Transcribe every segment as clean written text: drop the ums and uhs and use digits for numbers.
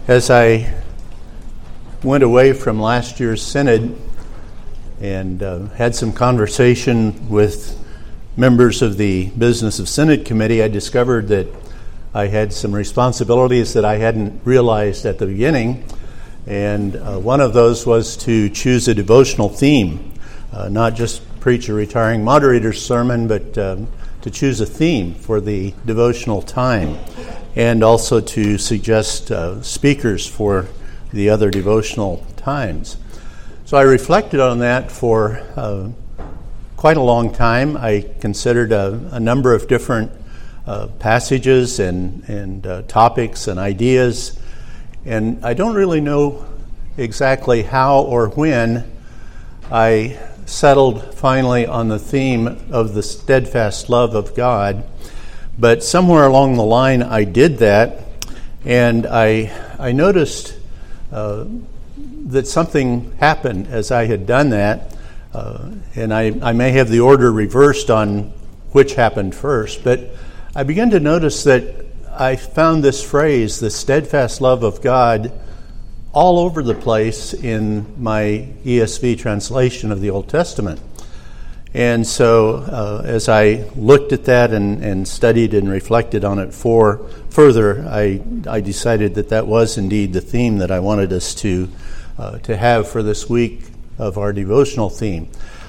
As I went away from last year's synod and had some conversation with members of the Business of Synod Committee, I discovered that I had some responsibilities that I hadn't realized at the beginning, and one of those was to choose a devotional theme, not just preach a retiring moderator's sermon, but to choose a theme for the devotional time, and also to suggest speakers for the other devotional times. So I reflected on that for quite a long time. I considered a number of different passages and topics and ideas, and I don't really know exactly how or when I settled finally on the theme of the steadfast love of God. But somewhere along the line I did that, and I noticed that something happened as I had done that, and I may have the order reversed on which happened first, but I began to notice that I found this phrase, the steadfast love of God, all over the place in my ESV translation of the Old Testament. And so as I looked at that and studied and reflected on it further, I decided that was indeed the theme that I wanted us to have for this week of our devotional theme.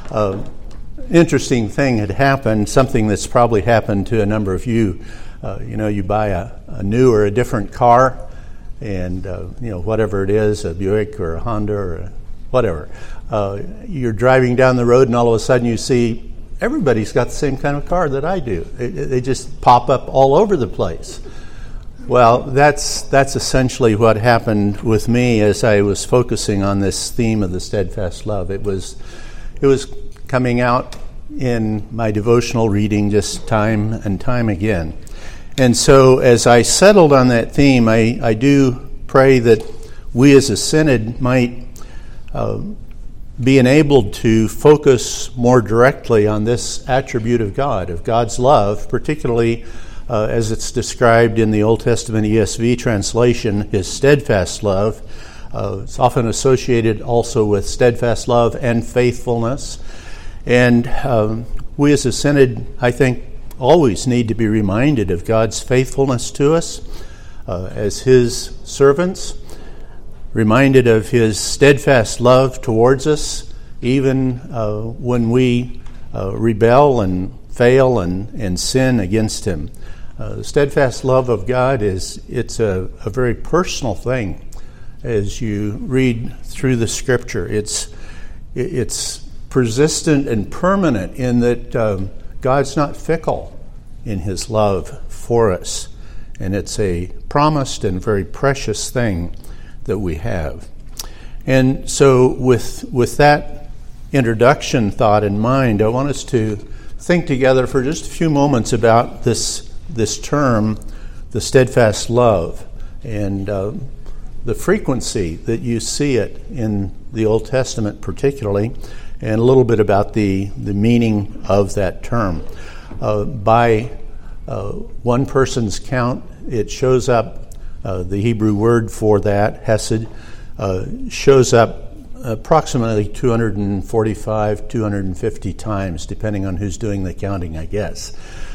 Interesting thing had happened, something that's probably happened to a number of you. You buy a new or a different car, and whatever it is, a Buick or a Honda or whatever, you're driving down the road and all of a sudden you see everybody's got the same kind of car that I do. They just pop up all over the place. Well, that's essentially what happened with me as I was focusing on this theme of the steadfast love. It was coming out in my devotional reading just time and time again. And so as I settled on that theme, I do pray that we as a synod might be enabled to focus more directly on this attribute of God, of God's love, particularly as it's described in the Old Testament ESV translation, his steadfast love. It's often associated also with steadfast love and faithfulness. And we as a synod, I think, always need to be reminded of God's faithfulness to us as his servants, reminded of his steadfast love towards us, even when we rebel and fail and sin against him. The steadfast love of God it's a very personal thing as you read through the Scripture. It's persistent and permanent in that God's not fickle in his love for us, and it's a promised and very precious thing that we have. And so with that introduction thought in mind, I want us to think together for just a few moments about this term, the steadfast love, and the frequency that you see it in the Old Testament particularly, and a little bit about the meaning of that term. By one person's count, it shows up, the Hebrew word for that, hesed, shows up approximately 245, 250 times, depending on who's doing the counting, I guess.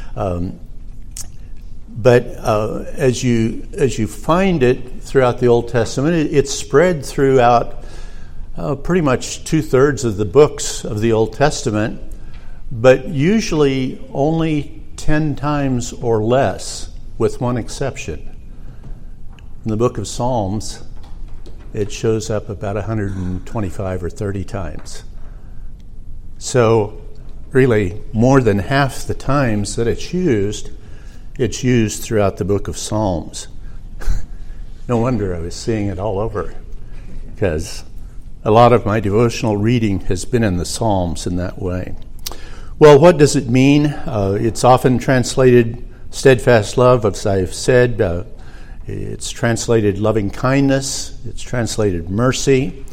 But as you find it throughout the Old Testament, it's spread throughout pretty much 2/3 of the books of the Old Testament, but usually only 10 times or less, with one exception. In the book of Psalms, it shows up about 125 or 30 times. So really, more than half the times that it's used throughout the book of Psalms. No wonder I was seeing it all over, because a lot of my devotional reading has been in the Psalms in that way. Well, what does it mean? It's often translated steadfast love, as I've said. It's translated loving kindness. It's translated mercy.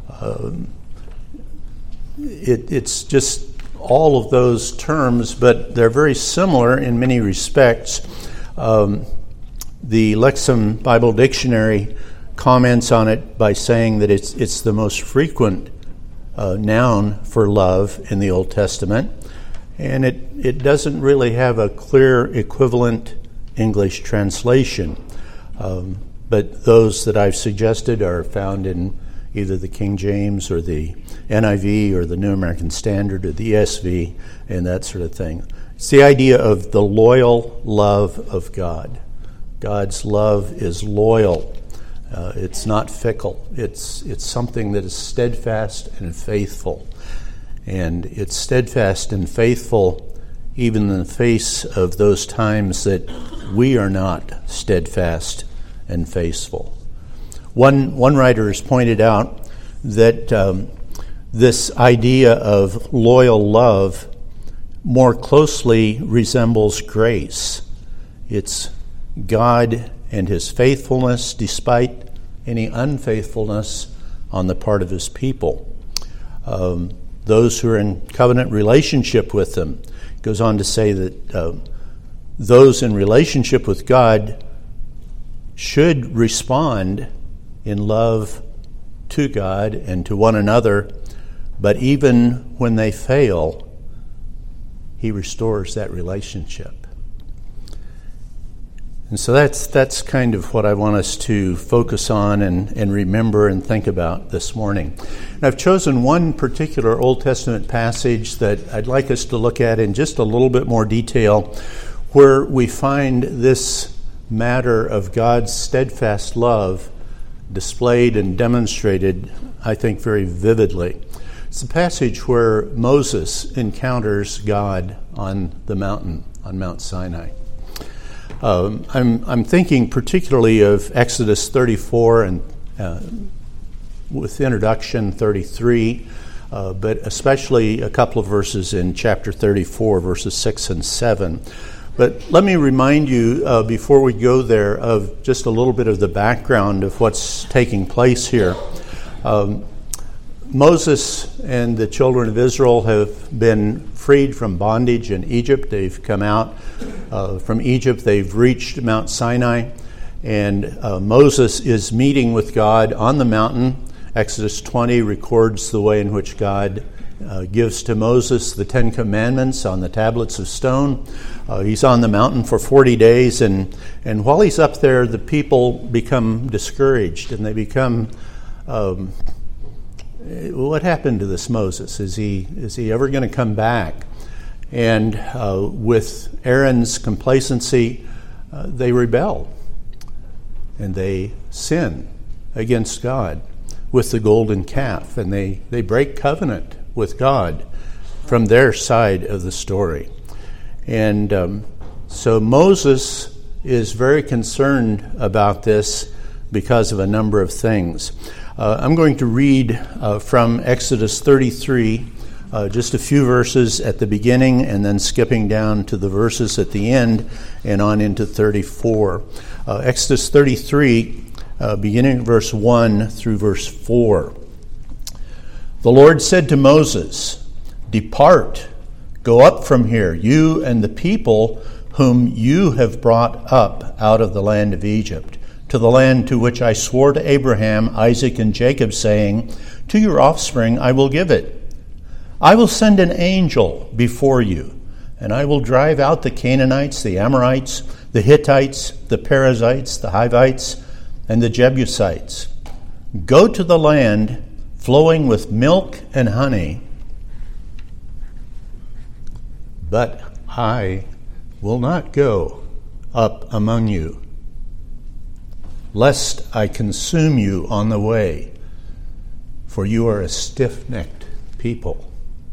It's just all of those terms, but they're very similar in many respects. The Lexham Bible Dictionary comments on it by saying that it's the most frequent noun for love in the Old Testament, and it doesn't really have a clear equivalent English translation. But those that I've suggested are found in either the King James or the NIV or the New American Standard or the ESV and that sort of thing. It's the idea of the loyal love of God. God's love is loyal. It's not fickle. It's something that is steadfast and faithful. And it's steadfast and faithful even in the face of those times that we are not steadfast and faithful. One writer has pointed out that this idea of loyal love more closely resembles grace. It's God and his faithfulness despite any unfaithfulness on the part of his people. Those who are in covenant relationship with them. It goes on to say that those in relationship with God should respond in love to God and to one another, but even when they fail, he restores that relationship. And so that's kind of what I want us to focus on and remember and think about this morning. And I've chosen one particular Old Testament passage that I'd like us to look at in just a little bit more detail, where we find this matter of God's steadfast love displayed and demonstrated, I think, very vividly. It's the passage where Moses encounters God on the mountain, on Mount Sinai. I'm thinking particularly of Exodus 34 and with introduction 33, but especially a couple of verses in chapter 34, verses 6 and 7. But let me remind you, before we go there, of just a little bit of the background of what's taking place here. Moses and the children of Israel have been freed from bondage in Egypt. They've come out from Egypt. They've reached Mount Sinai. And Moses is meeting with God on the mountain. Exodus 20 records the way in which God gives to Moses the Ten Commandments on the tablets of stone. He's on the mountain for 40 days. And while he's up there, the people become discouraged. And they become... what happened to this Moses? Is he ever going to come back? And with Aaron's complacency, they rebel. And they sin against God with the golden calf. And they break covenant with God from their side of the story. And so Moses is very concerned about this because of a number of things. I'm going to read from Exodus 33, just a few verses at the beginning and then skipping down to the verses at the end and on into 34. Exodus 33, beginning at verse 1 through verse 4. The Lord said to Moses, "Depart, go up from here, you and the people whom you have brought up out of the land of Egypt, to the land to which I swore to Abraham, Isaac, and Jacob, saying, to your offspring I will give it. I will send an angel before you, and I will drive out the Canaanites, the Amorites, the Hittites, the Perizzites, the Hivites, and the Jebusites. Go to the land flowing with milk and honey, but I will not go up among you, lest I consume you on the way, for you are a stiff-necked people."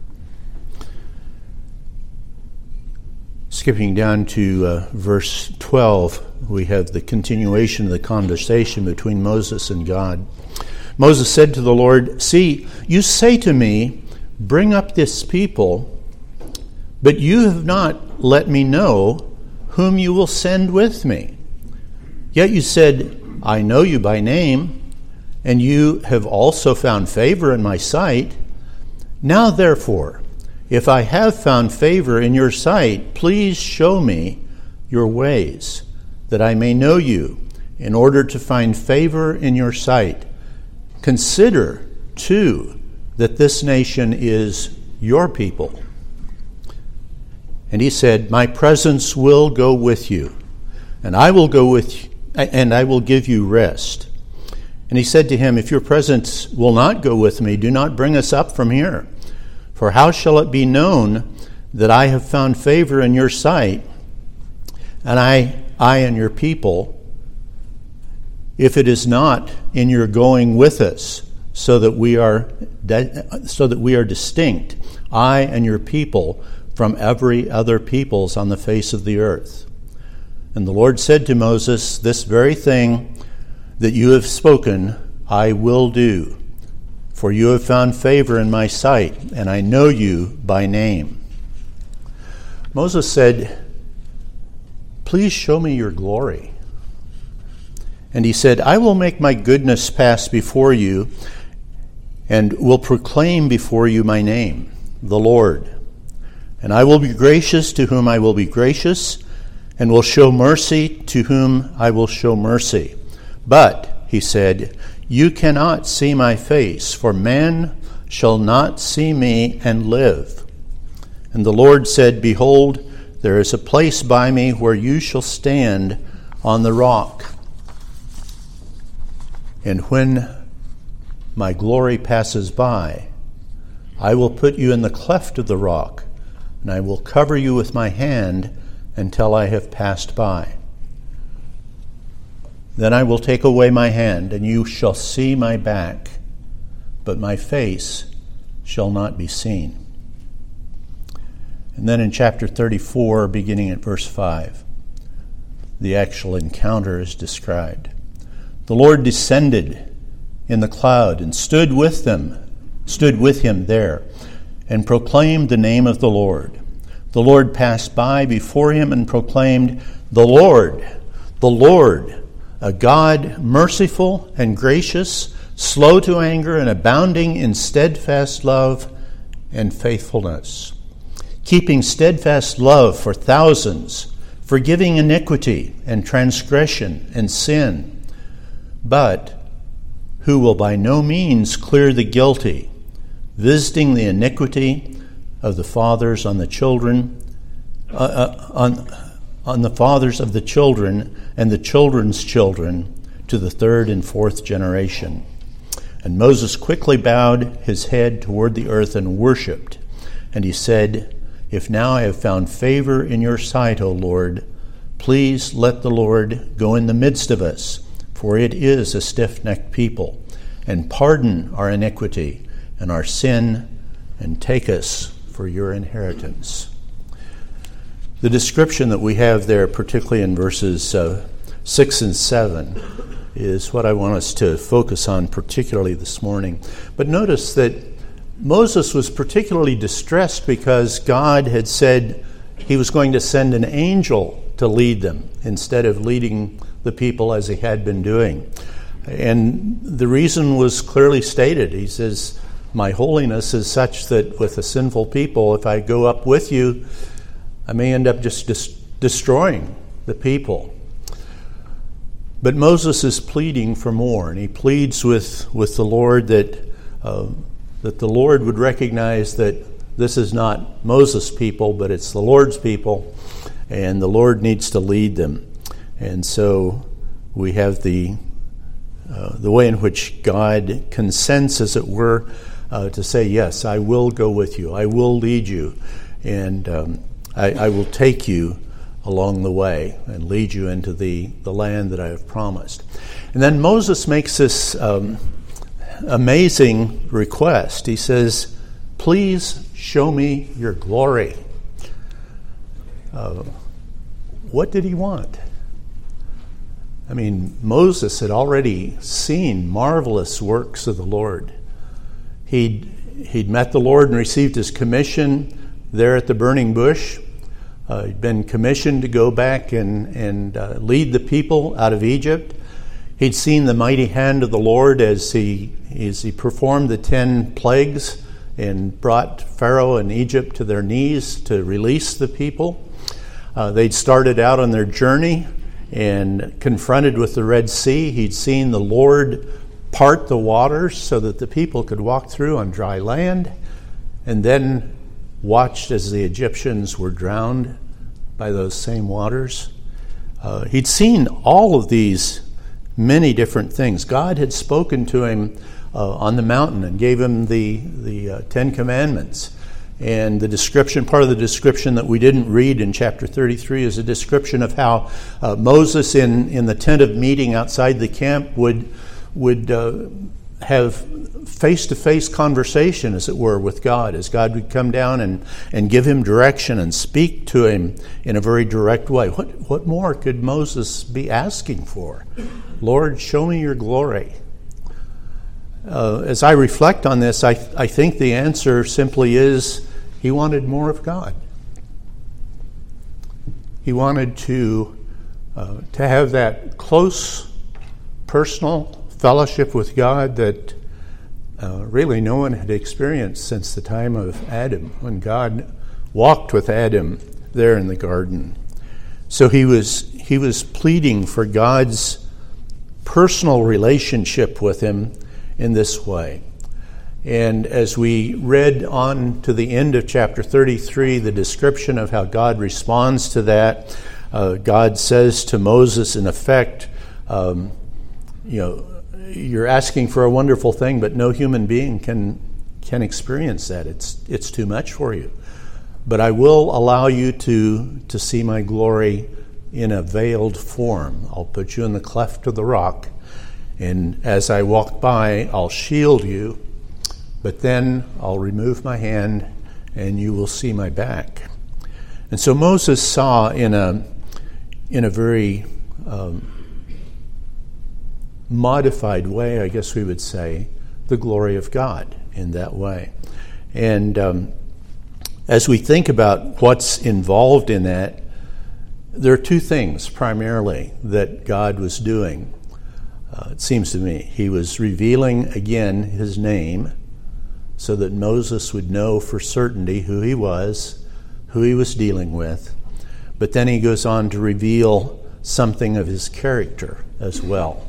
Skipping down to verse 12, we have the continuation of the conversation between Moses and God. Moses said to the Lord, "See, you say to me, bring up this people, but you have not let me know whom you will send with me. Yet you said, I know you by name, and you have also found favor in my sight. Now therefore, if I have found favor in your sight, please show me your ways, that I may know you, in order to find favor in your sight. Consider, too, that this nation is your people." And he said, "My presence will go with you, and I will go with you, and I will give you rest." And he said to him, "If your presence will not go with me, do not bring us up from here. For how shall it be known that I have found favor in your sight, and I and your people, if it is not in your going with us, so that we are distinct, I and your people, from every other peoples on the face of the earth?" And the Lord said to Moses, "This very thing that you have spoken, I will do, for you have found favor in my sight, and I know you by name." Moses said, "Please show me your glory." And he said, "I will make my goodness pass before you, and will proclaim before you my name, the Lord. And I will be gracious to whom I will be gracious, and will show mercy to whom I will show mercy. But," he said, "you cannot see my face, for man shall not see me and live." And the Lord said, "Behold, there is a place by me where you shall stand on the rock. And when my glory passes by, I will put you in the cleft of the rock, and I will cover you with my hand until I have passed by. Then I will take away my hand, and you shall see my back, but my face shall not be seen." And then in chapter 34, beginning at verse 5, the actual encounter is described. "The Lord descended in the cloud and stood with him there, and proclaimed the name of the Lord. The Lord passed by before him and proclaimed, 'The Lord, a God merciful and gracious, slow to anger and abounding in steadfast love and faithfulness, keeping steadfast love for thousands, forgiving iniquity and transgression and sin, but who will by no means clear the guilty, visiting the iniquity of the fathers on the children, on the fathers of the children and the children's children to the third and fourth generation.' And Moses quickly bowed his head toward the earth and worshipped. And he said, 'If now I have found favor in your sight, O Lord, please let the Lord go in the midst of us, for it is a stiff-necked people, and pardon our iniquity and our sin, and take us for your inheritance.'" The description that we have there, particularly in verses 6 and 7, is what I want us to focus on particularly this morning. But notice that Moses was particularly distressed because God had said he was going to send an angel to lead them instead of leading the people as he had been doing. And the reason was clearly stated. He says, "My holiness is such that with a sinful people, if I go up with you, I may end up just destroying the people." But Moses is pleading for more, and he pleads with the Lord that the Lord would recognize that this is not Moses' people, but it's the Lord's people, and the Lord needs to lead them. And so we have the way in which God consents, as it were, to say, "Yes, I will go with you. I will lead you, and I will take you along the way and lead you into the land that I have promised." And then Moses makes this amazing request. He says, "Please show me your glory." What did he want? I mean, Moses had already seen marvelous works of the Lord. He'd met the Lord and received his commission there at the burning bush. He'd been commissioned to go back and lead the people out of Egypt. He'd seen the mighty hand of the Lord as he performed the 10 plagues and brought Pharaoh and Egypt to their knees to release the people. They'd started out on their journey, and confronted with the Red Sea. He'd seen the Lord part the waters so that the people could walk through on dry land, and then watched as the Egyptians were drowned by those same waters. He'd seen all of these many different things. God had spoken to him on the mountain and gave him the Ten Commandments. And the description, part of the description that we didn't read in chapter 33 is a description of how Moses in the tent of meeting outside the camp would have face-to-face conversation, as it were, with God, as God would come down and give him direction and speak to him in a very direct way. What more could Moses be asking for? Lord, show me your glory. As I reflect on this, I think the answer simply is he wanted more of God. He wanted to have that close, personal fellowship with God that really no one had experienced since the time of Adam, when God walked with Adam there in the garden. So he was pleading for God's personal relationship with him in this way. And as we read on to the end of chapter 33, the description of how God responds to that, God says to Moses, in effect, you're asking for a wonderful thing, but no human being can experience that. It's too much for you. But I will allow you to see my glory in a veiled form. I'll put you in the cleft of the rock, and as I walk by, I'll shield you, but then I'll remove my hand and you will see my back. And so Moses saw in a very modified way, I guess we would say, the glory of God in that way. And as we think about what's involved in that, there are two things primarily that God was doing. It seems to me he was revealing again his name so that Moses would know for certainty who he was dealing with. But then he goes on to reveal something of his character as well.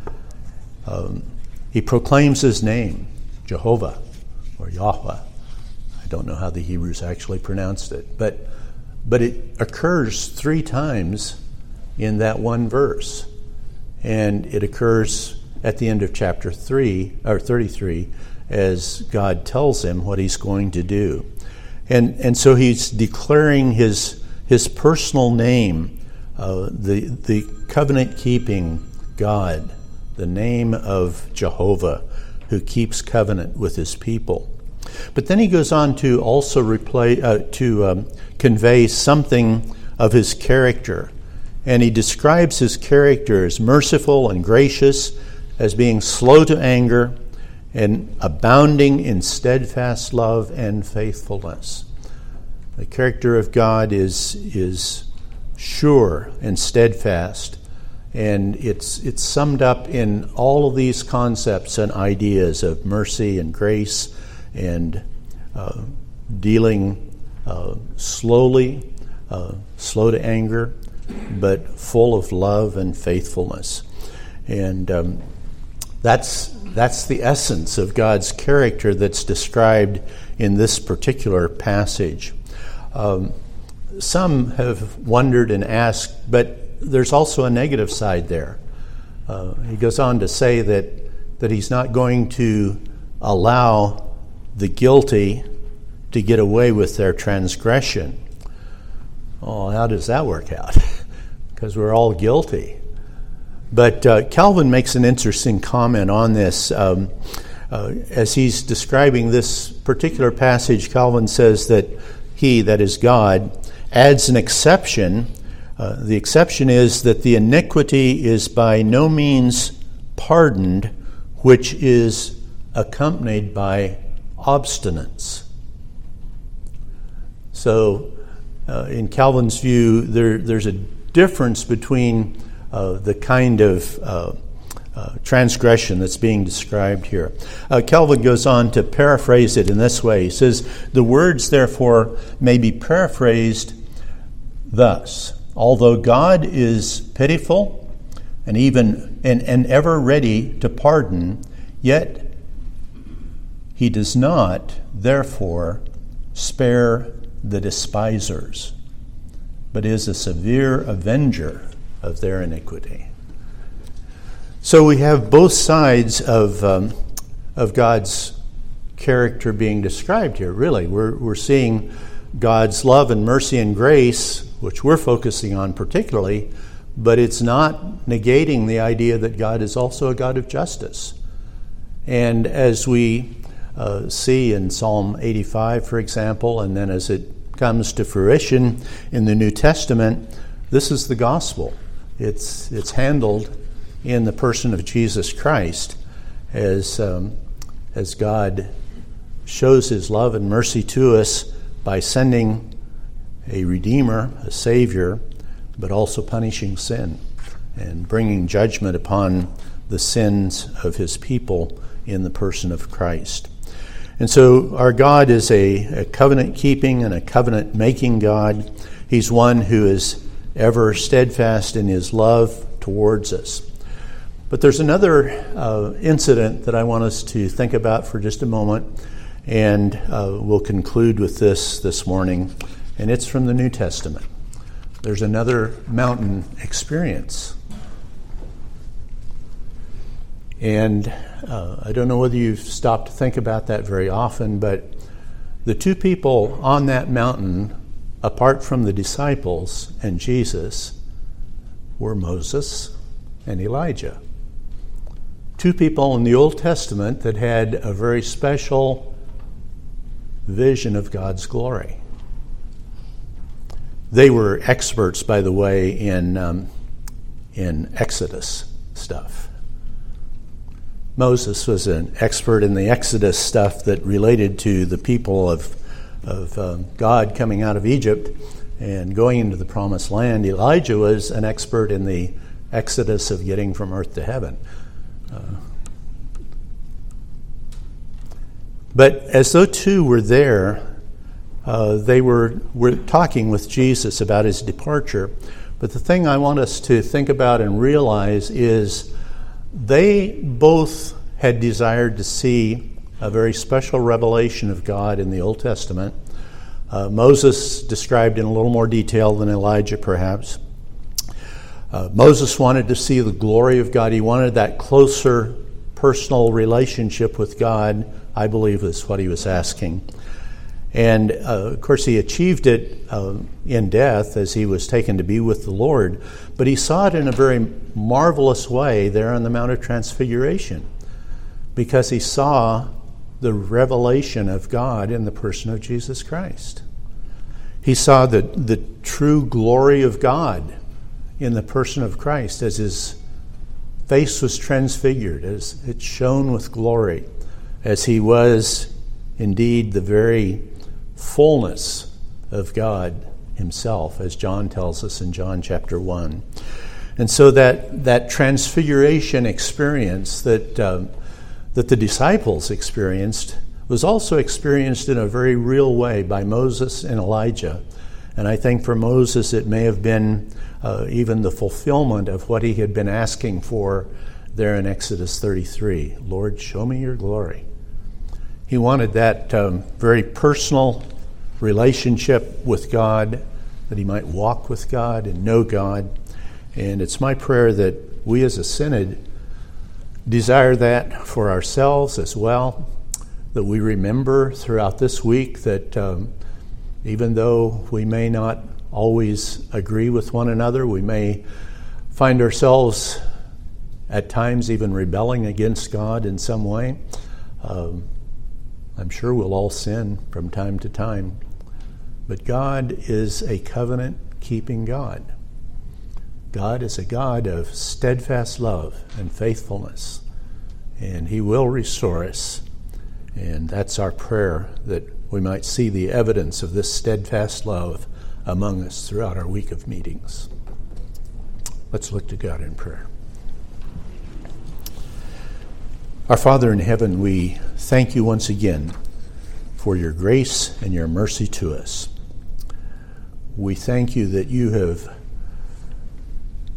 He proclaims his name, Jehovah or Yahweh. I don't know how the Hebrews actually pronounced it, but it occurs 3 times in that one verse. And it occurs at the end of chapter 33 as God tells him what he's going to do. And so he's declaring his personal name, the covenant-keeping God, the name of Jehovah, who keeps covenant with his people. But then he goes on to also convey something of his character. And he describes his character as merciful and gracious, as being slow to anger, and abounding in steadfast love and faithfulness. The character of God is sure and steadfast, and it's summed up in all of these concepts and ideas of mercy and grace and dealing slowly, slow to anger, but full of love and faithfulness. And that's the essence of God's character that's described in this particular passage. Some have wondered and asked, but there's also a negative side there. He goes on to say that he's not going to allow the guilty to get away with their transgression. Oh, how does that work out? Because we're all guilty. But Calvin makes an interesting comment on this. As he's describing this particular passage, Calvin says that he, that is God, adds an exception. The exception is that the iniquity is by no means pardoned, which is accompanied by obstinance. So, in Calvin's view, there's a difference between the kind of transgression that's being described here. Calvin goes on to paraphrase it in this way. He says, "The words, therefore, may be paraphrased thus. although God is pitiful and ever ready to pardon, yet he does not, therefore, spare the despisers, but is a severe avenger of their iniquity. So we have both sides of God's character being described here, really. We're seeing God's love and mercy and grace, which we're focusing on particularly, but it's not negating the idea that God is also a God of justice. And as we see in Psalm 85, for example, and then as it comes to fruition in the New Testament, this is the gospel. It's handled in the person of Jesus Christ as God shows his love and mercy to us by sending a Redeemer, a Savior, but also punishing sin and bringing judgment upon the sins of his people in the person of Christ. And so our God is a covenant-keeping and a covenant-making God. He's one who is ever steadfast in his love towards us. But there's another incident that I want us to think about for just a moment, and we'll conclude with this morning, and it's from the New Testament. There's another mountain experience. And I don't know whether you've stopped to think about that very often, but the two people on that mountain, apart from the disciples and Jesus, were Moses and Elijah. Two people in the Old Testament that had a very special vision of God's glory. They were experts, by the way, in Exodus stuff. Moses was an expert in the Exodus stuff that related to the people of God coming out of Egypt and going into the Promised Land. Elijah was an expert in the Exodus of getting from earth to heaven. But as though two were there, they were talking with Jesus about his departure. But the thing I want us to think about and realize is they both had desired to see a very special revelation of God in the Old Testament. Moses described in a little more detail than Elijah, perhaps. Moses wanted to see the glory of God. He wanted that closer personal relationship with God, I believe is what he was asking. And of course he achieved it in death as he was taken to be with the Lord. But he saw it in a very marvelous way there on the Mount of Transfiguration, because he saw the revelation of God in the person of Jesus Christ. He saw the true glory of God in the person of Christ as his face was transfigured, as it shone with glory, as he was indeed the very fullness of God himself, as John tells us in John chapter 1. And so that transfiguration experience that the disciples experienced was also experienced in a very real way by Moses and Elijah. And I think for Moses it may have been even the fulfillment of what he had been asking for there in Exodus 33. Lord, show me your glory. He wanted that very personal relationship with God, that he might walk with God and know God. And it's my prayer that we as a synod desire that for ourselves as well, that we remember throughout this week that even though we may not always agree with one another, we may find ourselves at times even rebelling against God in some way. I'm sure we'll all sin from time to time, but God is a covenant-keeping God. God is a God of steadfast love and faithfulness, and he will restore us. And that's our prayer, that we might see the evidence of this steadfast love among us throughout our week of meetings. Let's look to God in prayer. Our Father in heaven, we thank you once again for your grace and your mercy to us. We thank you that you have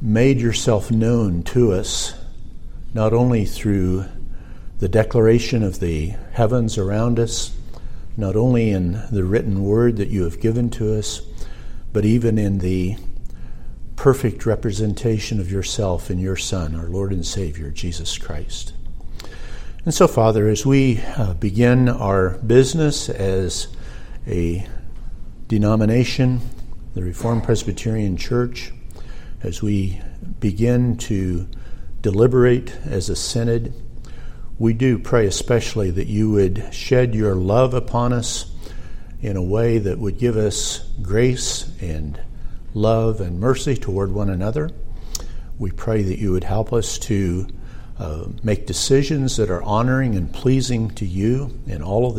made yourself known to us, not only through the declaration of the heavens around us, not only in the written word that you have given to us, but even in the perfect representation of yourself in your Son, our Lord and Savior, Jesus Christ. And so, Father, as we begin our business as a denomination, the Reformed Presbyterian Church, as we begin to deliberate as a synod, we do pray especially that you would shed your love upon us in a way that would give us grace and love and mercy toward one another. We pray that you would help us to make decisions that are honoring and pleasing to you in all of